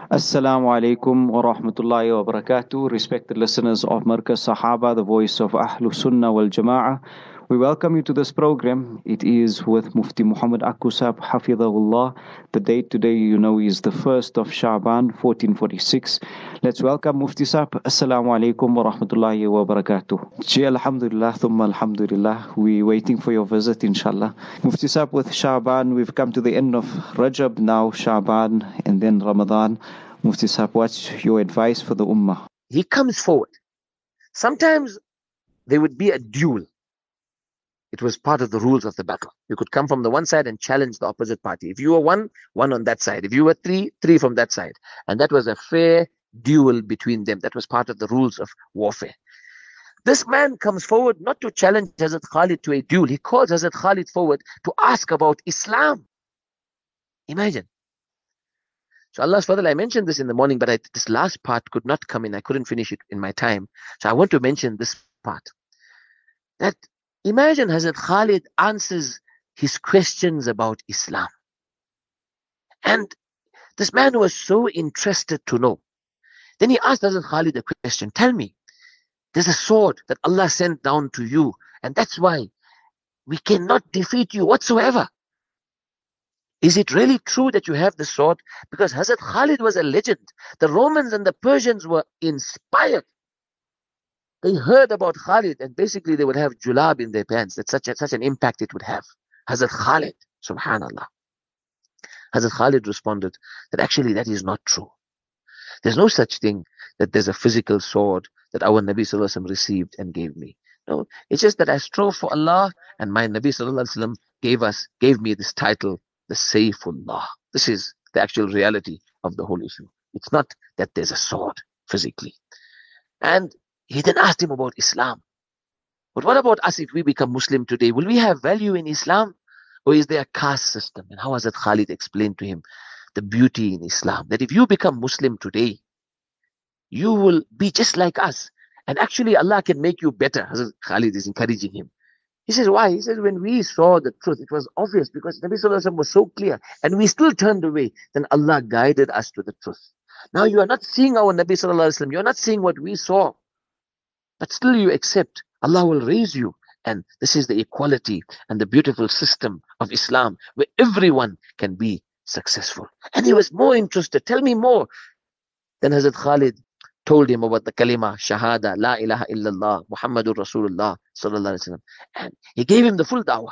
Assalamu alaikum wa rahmatullahi wa barakatuh. Respected listeners of Markaz Sahaba, the voice of Ahlul Sunnah wal Jama'ah. We welcome you to this program. It is with Mufti Muhammad Akusab, Hafidhahullah. The date today, is the 1st of Sha'ban, 1446. Let's welcome Mufti Sahib. Assalamu alaikum wa rahmatullahi wa barakatuh. Ji alhamdulillah, thumma alhamdulillah. We're waiting for your visit, inshallah. Mufti Sahib, with Sha'ban, we've come to the end of Rajab, now Sha'ban, and then Ramadan. Mufti Sahib, what's your advice for the Ummah? He comes forward. Sometimes there would be a duel. It was part of the rules of the battle. You could come from the one side and challenge the opposite party. If you were one on that side. If you were three from that side. And that was a fair duel between them. That was part of the rules of warfare. This man comes forward not to challenge Hazrat Khalid to a duel. He calls Hazrat Khalid forward to ask about Islam. Imagine. So Allah's Fadl, I mentioned this in the morning, but this last part could not come in. I couldn't finish it in my time. So I want to mention this part. That imagine Hazrat Khalid answers his questions about Islam. And this man was so interested to know. Then he asked Hazrat Khalid a question. Tell me, there's a sword that Allah sent down to you, and that's why we cannot defeat you whatsoever. Is it really true that you have the sword? Because Hazrat Khalid was a legend. The Romans and the Persians were inspired. They heard about Khalid, and basically they would have julab in their pants. That's such an impact it would have. Hazrat Khalid, subhanallah. Hazrat Khalid responded that actually that is not true. There's no such thing that there's a physical sword that our Nabi Sallallahu Alaihi Wasallam received and gave me. No, it's just that I strove for Allah, and my Nabi Sallallahu Alaihi Wasallam gave me this title, the Sayfullah. This is the actual reality of the whole issue. It's not that there's a sword physically. And he then asked him about Islam. But what about us if we become Muslim today? Will we have value in Islam? Or is there a caste system? And how Hazrat Khalid explained to him the beauty in Islam. That if you become Muslim today, you will be just like us. And actually Allah can make you better. Hazrat Khalid is encouraging him. He says, why? He says, when we saw the truth, it was obvious because Nabi Sallallahu Alaihi Wasallam was so clear and we still turned away. Then Allah guided us to the truth. Now you are not seeing our Nabi Sallallahu Alaihi Wasallam. You are not seeing what we saw. But still you accept. Allah will raise you. And this is the equality and the beautiful system of Islam where everyone can be successful. And he was more interested. Tell me more. Then Hazrat Khalid told him about the kalima, shahada, la ilaha illallah, Muhammadur Rasulullah sallallahu alaihi wasallam. And he gave him the full dawah.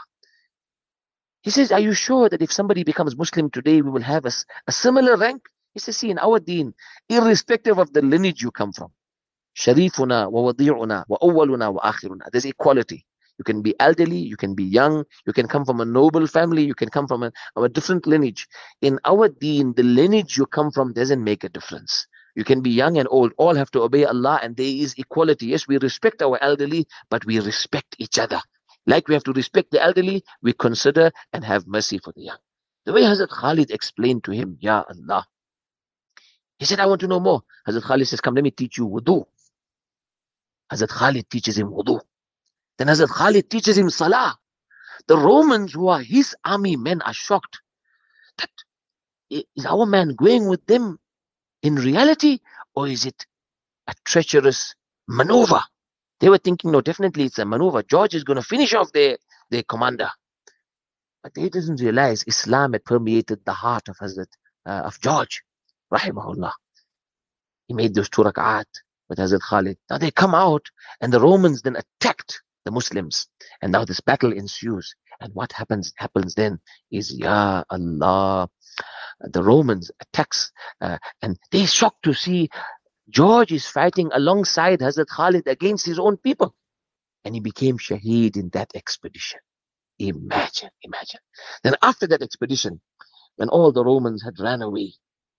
He says, are you sure that if somebody becomes Muslim today, we will have a similar rank? He says, see, in our deen, irrespective of the lineage you come from, sharifuna wa wadi'una wa awwaluna wa akhiruna, there's equality. You can be elderly, you can be young, you can come from a noble family, you can come from a different lineage. In our deen, the lineage you come from doesn't make a difference. You can be young and old, all have to obey Allah, and there is equality. Yes, we respect our elderly, but we respect each other. Like we have to respect the elderly, we consider and have mercy for the young. The way Hazrat Khalid explained to him, Ya Allah. He said, I want to know more. Hazrat Khalid says, come, let me teach you wudu. Hazrat Khalid teaches him wudu. Then Hazrat Khalid teaches him salah. The Romans who are his army men are shocked. That is our man going with them in reality, or is it a treacherous maneuver? They were thinking, no, definitely it's a maneuver. George is going to finish off their commander. But they didn't realize Islam had permeated the heart of of George, rahimahullah. He made those 2 rak'at with Hazrat Khalid. Now they come out, and the Romans then attacked the Muslims. And now this battle ensues. And what happens then is, Ya Allah, the Romans attacks, and they're shocked to see George is fighting alongside Hazrat Khalid against his own people. And he became shaheed in that expedition. Imagine. Then after that expedition, when all the Romans had ran away,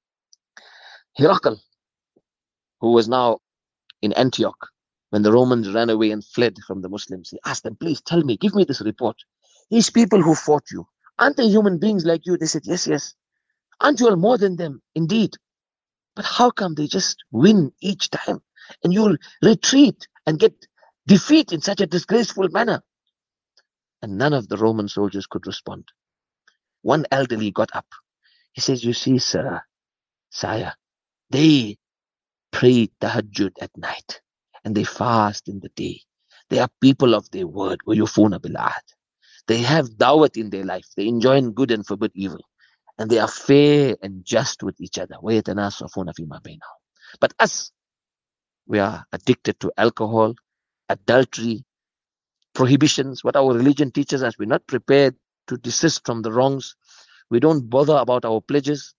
Herakl, who was now in Antioch, when the Romans ran away and fled from the Muslims, he asked them, please tell me, give me this report. These people who fought you, aren't they human beings like you? They said, yes. Aren't you all more than them? Indeed. But how come they just win each time? And you'll retreat and get defeat in such a disgraceful manner? And none of the Roman soldiers could respond. One elderly got up. He says, you see, sire, They pray tahajjud at night and they fast in the day. They are people of their word. وَيُوفُونَ بِالْعَهْدِ. They have dawat in their life. They enjoin good and forbid evil. And they are fair and just with each other. وَيَتَنَاصَفُونَ فِي مَا بَيْنَهُم. But us, we are addicted to alcohol, adultery, prohibitions. What our religion teaches us, we're not prepared to desist from the wrongs. We don't bother about our pledges.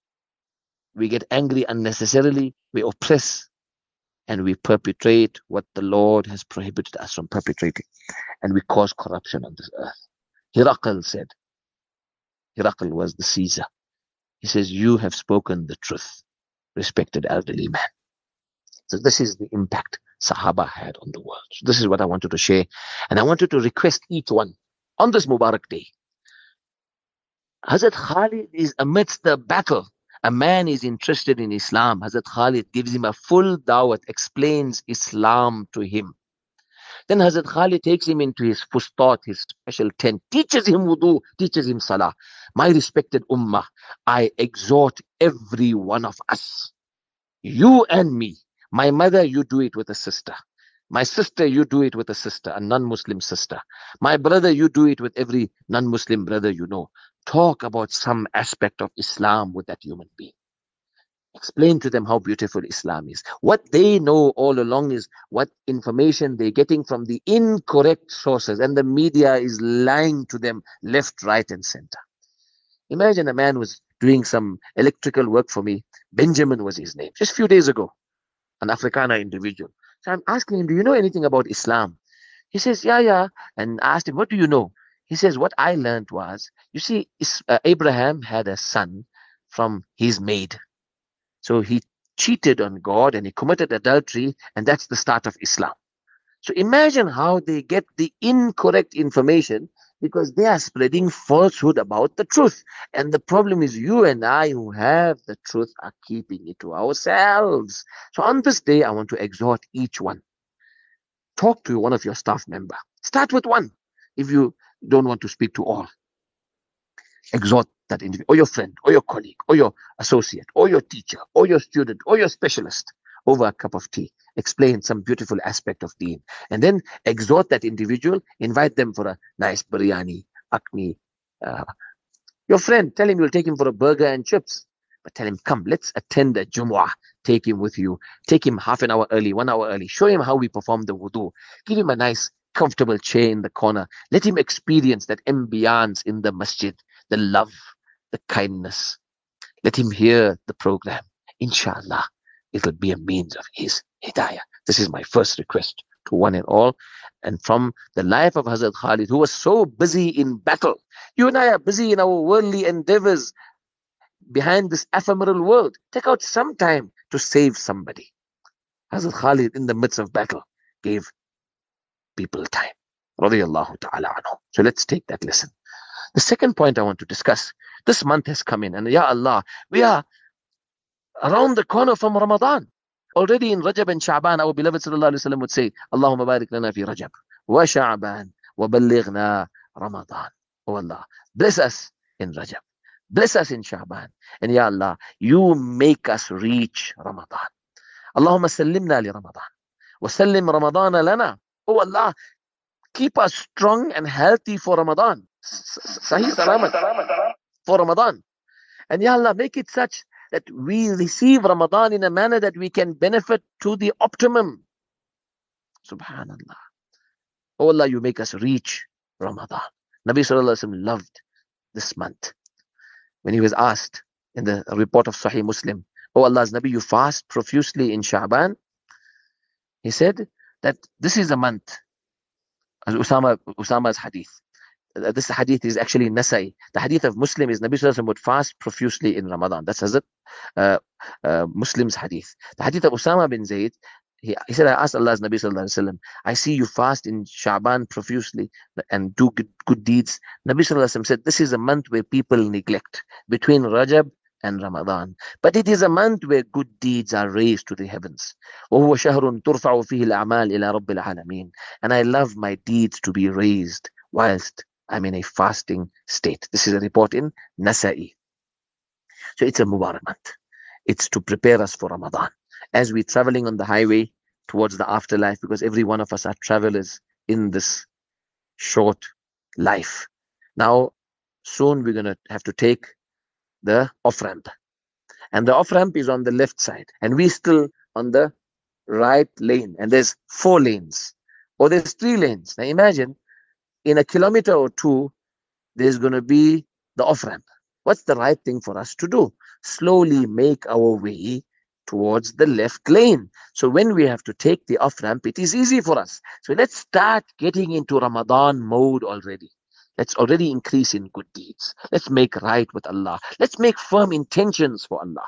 We get angry unnecessarily. We oppress. And we perpetrate what the Lord has prohibited us from perpetrating. And we cause corruption on this earth. Hiraqal said, Hiraqal was the Caesar. He says, you have spoken the truth, respected elderly man. So this is the impact Sahaba had on the world. So this is what I wanted to share. And I wanted to request each one on this Mubarak day. Hazrat Khalid is amidst the battle. A man is interested in Islam. Hazrat Khalid gives him a full dawat, explains Islam to him. Then Hazrat Khalid takes him into his fustat, his special tent, teaches him wudu, teaches him salah. My respected ummah, I exhort every one of us, you and me. My mother, you do it with a sister. My sister, you do it with a sister, a non-Muslim sister. My brother, you do it with every non-Muslim brother you know. Talk about some aspect of Islam with that human being. Explain to them how beautiful Islam is. What they know all along is what information they're getting from the incorrect sources, and the media is lying to them left, right, and center. Imagine a man was doing some electrical work for me. Benjamin was his name, just a few days ago, an Afrikaner individual. So I'm asking him, do you know anything about Islam? He says, yeah. And I asked him, what do you know? He says, what I learned was, you see, Abraham had a son from his maid. So he cheated on God and he committed adultery, and that's the start of Islam. So imagine how they get the incorrect information, because they are spreading falsehood about the truth. And the problem is you and I who have the truth are keeping it to ourselves. So on this day, I want to exhort each one. Talk to one of your staff member. Start with one if you don't want to speak to all. Exhort that individual, or your friend, or your colleague, or your associate, or your teacher, or your student, or your specialist over a cup of tea. Explain some beautiful aspect of deen. And then exhort that individual, invite them for a nice biryani, akni. Your friend, tell him you'll take him for a burger and chips. But tell him, come, let's attend a Jumu'ah. Take him with you. Take him half an hour early, 1 hour early. Show him how we perform the wudu. Give him a nice, comfortable chair in the corner. Let him experience that ambiance in the masjid, the love, the kindness. Let him hear the program. Inshallah, it will be a means of his hidayah. This is my first request to one and all. And from the life of Hazrat Khalid, who was so busy in battle. You and I are busy in our worldly endeavors behind this ephemeral world. Take out some time to save somebody. Hazrat Khalid, in the midst of battle, gave people time. Radiyallahu ta'ala anhu. So let's take that lesson. The second point I want to discuss, this month has come in, and Ya Allah, we are around the corner from Ramadan. Already in Rajab and Sha'ban, our beloved Sallallahu Alaihi Wasallam would say, Allahumma barik lana fi Rajab, wa Sha'ban, wa ballighna Ramadan. Oh Allah, bless us in Rajab, bless us in Sha'ban, and Ya Allah, you make us reach Ramadan. Allahumma sallimna li Ramadan, wa sallim Ramadana lana. Oh Allah, keep us strong and healthy for Ramadan. Sahih salamat for Ramadan. And Ya Allah, make it such that we receive Ramadan in a manner that we can benefit to the optimum. Subhanallah. Oh Allah, you make us reach Ramadan. Nabi Sallallahu Alaihi Wasallam loved this month. When he was asked in the report of Sahih Muslim, oh Allah's Nabi, you fast profusely in Sha'ban. He said that this is a month. As Usama's hadith. This hadith is actually Nasai. The hadith of Muslim is Nabi Sallallahu Alaihi Wasallam would fast profusely in Ramadan. That's Hazrat Muslim's hadith. The hadith of Usama bin Zayd, he said, I asked Allah's Nabi Sallallahu Alaihi Wasallam, I see you fast in Sha'ban profusely and do good deeds. Nabi Sallallahu Alaihi Wasallam said, this is a month where people neglect between Rajab and Ramadan. But it is a month where good deeds are raised to the heavens. وَهُوَ شَهْرٌ تُرْفَعُ فِيهِ الْأَعْمَالِ إِلَىٰ رَبِّ الْعَالَمِينَ. And I love my deeds to be raised whilst I'm in a fasting state. This is a report in Nasa'i. So it's a Mubarak month. It's to prepare us for Ramadan. As we're traveling on the highway towards the afterlife, because every one of us are travelers in this short life. Now, soon we're going to have to take the off-ramp. And the off-ramp is on the left side. And we're still on the right lane. And there's 4 lanes. Or there's 3 lanes. Now imagine, in a kilometer or 2, there's going to be the off-ramp. What's the right thing for us to do? Slowly make our way towards the left lane. So when we have to take the off-ramp, it is easy for us. So let's start getting into Ramadan mode already. Let's already increase in good deeds. Let's make right with Allah. Let's make firm intentions for Allah.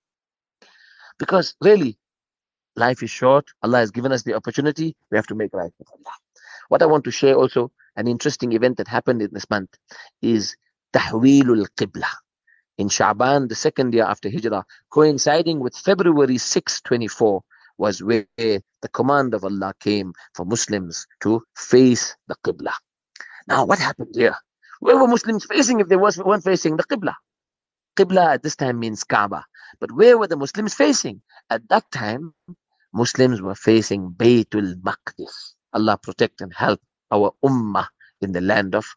Because really, life is short. Allah has given us the opportunity. We have to make right with Allah. What I want to share also, an interesting event that happened in this month, is Tahweelul Qibla. In Sha'ban, the 2nd year after Hijrah, coinciding with February 6, 24, was where the command of Allah came for Muslims to face the Qibla. Now, what happened here? Where were Muslims facing if they weren't facing the Qibla? Qibla at this time means Kaaba. But where were the Muslims facing? At that time, Muslims were facing Baytul Maqdis. Allah protect and help our ummah in the land of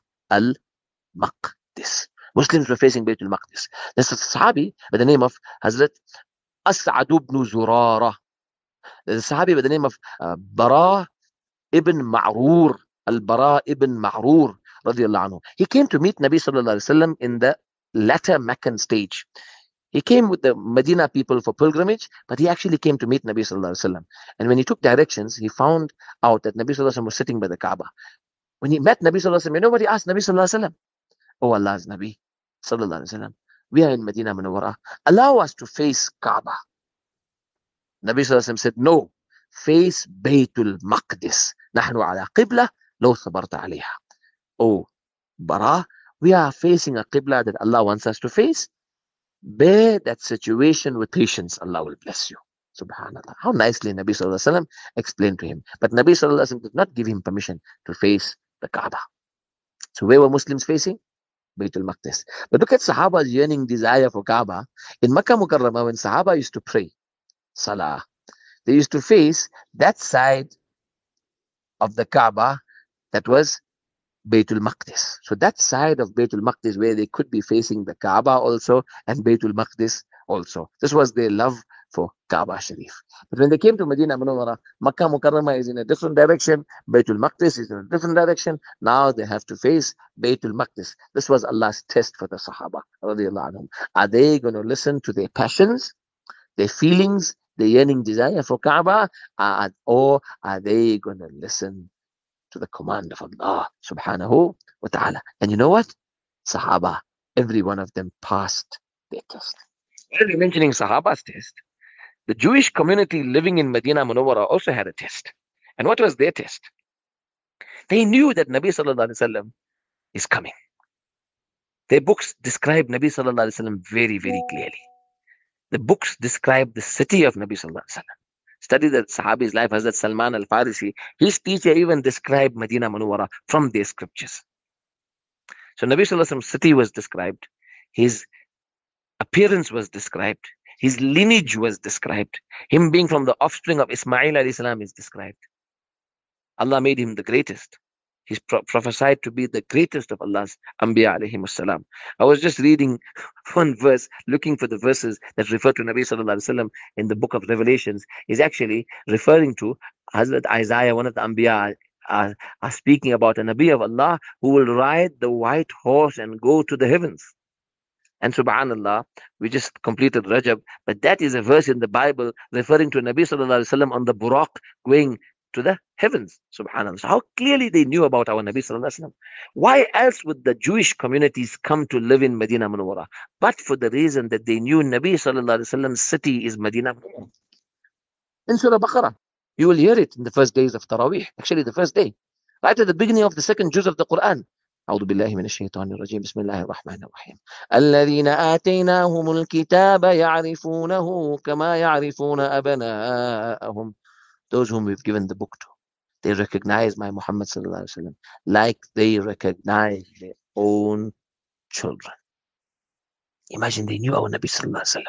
Al-Maqdis. Muslims were facing Baytul Maqdis. There's a Sahabi by the name of Hazrat As'ad ibn Zurara. There's a Sahabi by the name of Bara ibn Ma'rur. Al-Bara ibn Ma'rur radiallahu anhu. He came to meet Nabi sallallahu alaihi wasallam in the latter Meccan stage. He came with the Medina people for pilgrimage, but he actually came to meet Nabi sallallahu alaihi wasallam. And when he took directions, he found out that Nabi sallallahu alaihi wasallam was sitting by the Kaaba. When he met Nabi sallallahu alaihi wasallam, you know what he asked Nabi sallallahu alaihi wasallam? Oh Allah's Nabi sallallahu alaihi wasallam, we are in Medina Munawwara. Allow us to face Kaaba. Nabi sallallahu alaihi wasallam said, no, face Baytul Maqdis. نحن على قبلة لو صبرت عليها. Oh Bara, we are facing a Qibla that Allah wants us to face. Bear that situation with patience. Allah will bless you. Subhanallah. How nicely Nabi sallallahu alaihi wasallam explained to him. But Nabi sallallahu alaihi wasallam did not give him permission to face the Kaaba. So where were Muslims facing? Baytul Maqdis. But look at Sahaba's yearning desire for Kaaba. In Makkah Mukarramah, when Sahaba used to pray Salah, they used to face that side of the Kaaba that was Baytul Maqdis. So that side of Baytul Maqdis where they could be facing the Kaaba also and Baytul Maqdis also. This was their love for Kaaba Sharif. But when they came to Medina Munawwara, Makkah Mukarramah is in a different direction, Baytul Maqdis is in a different direction. Now they have to face Baytul Maqdis. This was Allah's test for the Sahaba radiallahu anhum. Are they going to listen to their passions, their feelings, their yearning desire for Kaaba, or are they going to listen to the command of Allah subhanahu wa ta'ala? And you know what? Sahaba, every one of them passed their test. While we're mentioning Sahaba's test, the Jewish community living in Medina Munawwara also had a test. And what was their test? They knew that Nabi sallallahu alaihi wasallam is coming. Their books describe Nabi sallallahu alaihi wasallam very, very clearly. The books describe the city of Nabi sallallahu alaihi wasallam. Study the Sahabi's life. Hazrat Salman al-Farisi, his teacher even described Medina Munawwara from their scriptures. So Nabi sallallahu alaihi wasallam's city was described. His appearance was described. His lineage was described. Him being from the offspring of Ismail alayhi salam is described. Allah made him the greatest. He's prophesied to be the greatest of Allah's Anbiya alayhi salam. I was just reading one verse, looking for the verses that refer to Nabi sallallahu alaihi wasallam in the book of Revelations, is actually referring to Hazrat Isaiah, one of the Anbiya, are speaking about a Nabi of Allah who will ride the white horse and go to the heavens. And subhanallah, we just completed Rajab, but that is a verse in the Bible referring to Nabi sallallahu alaihi wasallam on the Buraq going to the heavens. Subhanallah. So how clearly they knew about our Nabi sallallahu alaihi wasallam. Why else would the Jewish communities come to live in Medina Munawwara? But for the reason that they knew Nabi sallallahu alaihi wasallam's city is Medina Munawwara. In Surah Baqarah, you will hear it in the first days of Taraweeh. Actually, the first day, right at the beginning of the second juz of the Quran. أعوذ بالله من الشيطان الرجيم بسم الله الرحمن الرحيم الذين آتيناهم الكتاب يعرفونه كما يعرفون أبناءهم. Those whom we've given the book to, they recognize my Muhammad sallallahu alaihi wasallam like they recognize their own children. Imagine they knew our Nabi sallallahu alaihi wasallam.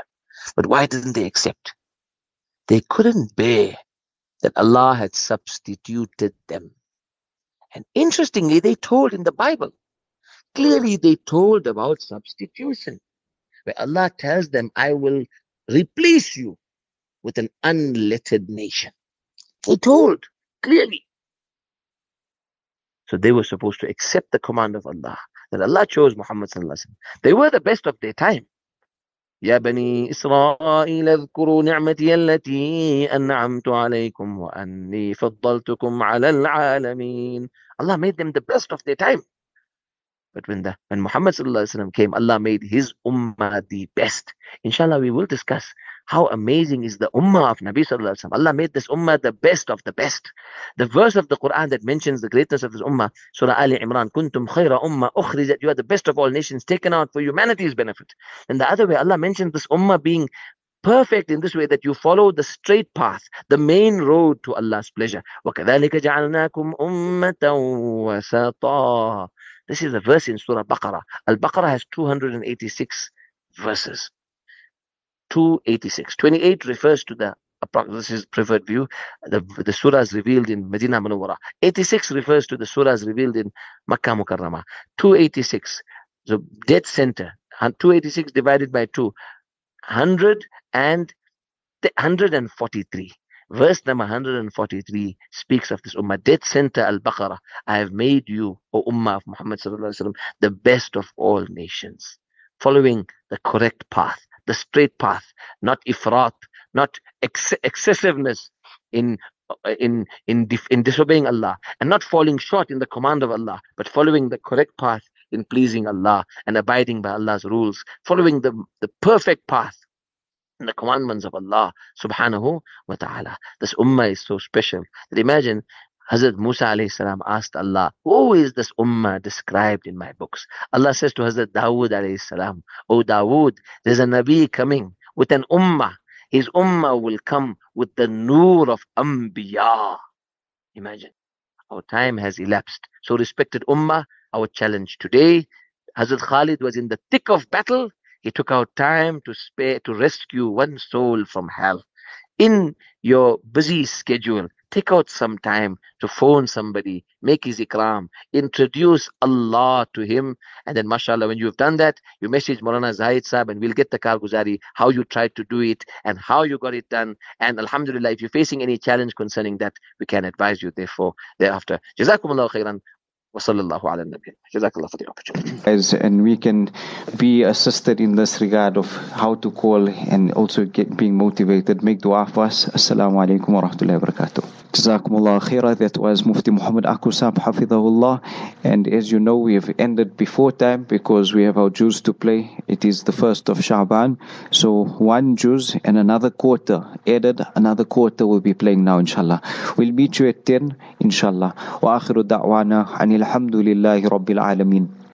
But why didn't they accept? They couldn't bear that Allah had substituted them. And interestingly, they told in the Bible, clearly they told about substitution, where Allah tells them, I will replace you with an unlettered nation. They told clearly. So they were supposed to accept the command of Allah, that Allah chose Muhammad sallallahu alaihi wasallam. They were the best of their time. يا بني إسرائيل اذكروا نعمتي التي أنعمت عليكم وأني فضلتكم على العالمين. Allah made them the best of their time. But when Muhammad sallallahu alaihi wasallam came, Allah made his ummah the best. Inshallah, we will discuss how amazing is the ummah of Nabi sallallahu alaihi wasallam. Allah made this ummah the best of the best. The verse of the Quran that mentions the greatness of this ummah, Surah Ali Imran, Kuntum khayra ummah ukhrijat, you are the best of all nations, taken out for humanity's benefit. And the other way, Allah mentions this ummah being perfect in this way, that you follow the straight path, the main road to Allah's pleasure. وَكَذَلِكَ جَعَلْنَاكُمْ أُمَّةً وَسَطًا. This is a verse in Surah Baqarah. Al-Baqarah has 286 verses. 286. 28 refers to this is preferred view, the surahs revealed in Medina Munawwara. 86 refers to the surahs revealed in Makkah Mukarramah. 286, the dead center. And 286 divided by 2, 143. Verse number 143 speaks of this ummah. Dead center Al-Baqarah. I have made you, O ummah of Muhammad sallallahu alaihi wasallam, the best of all nations, following the correct path, the straight path, not ifrat, not excessiveness in disobeying Allah, and not falling short in the command of Allah, but following the correct path in pleasing Allah and abiding by Allah's rules, following the perfect path in the commandments of Allah subhanahu wa ta'ala. This ummah is so special that imagine Hazrat Musa alayhi salam asked Allah, who is this ummah described in my books? Allah says to Hazrat Dawood alayhi salam, O Dawood, there's a Nabi coming with an ummah. His ummah will come with the nur of Anbiya. Imagine. Our time has elapsed. So respected ummah, our challenge today, Hazrat Khalid was in the thick of battle. He took out time to rescue one soul from hell. In your busy schedule, take out some time to phone somebody, make his ikram, introduce Allah to him, and then mashallah, when you've done that, you message Maulana Zahid Sahib and we'll get the karguzari, how you tried to do it and how you got it done. And alhamdulillah, if you're facing any challenge concerning that, we can advise you thereafter. Jazakumullahu khairan. Jazakallah for the opportunity. And we can be assisted in this regard of how to call and also being motivated. Make dua for us. Assalamu alaikum wa rahmatullahi wa barakatuh. Jazakumullah khairah. That was Mufti Muhammad Akusab Hafidhahullah. And as you know, we have ended before time because we have our juz to play. It is the 1st of Sha'ban. So one juz and another quarter added. Another quarter will be playing now, inshallah. We'll meet you at 10, inshallah. Wa akhiru da'wana anil hamdulillahi rabbil alameen.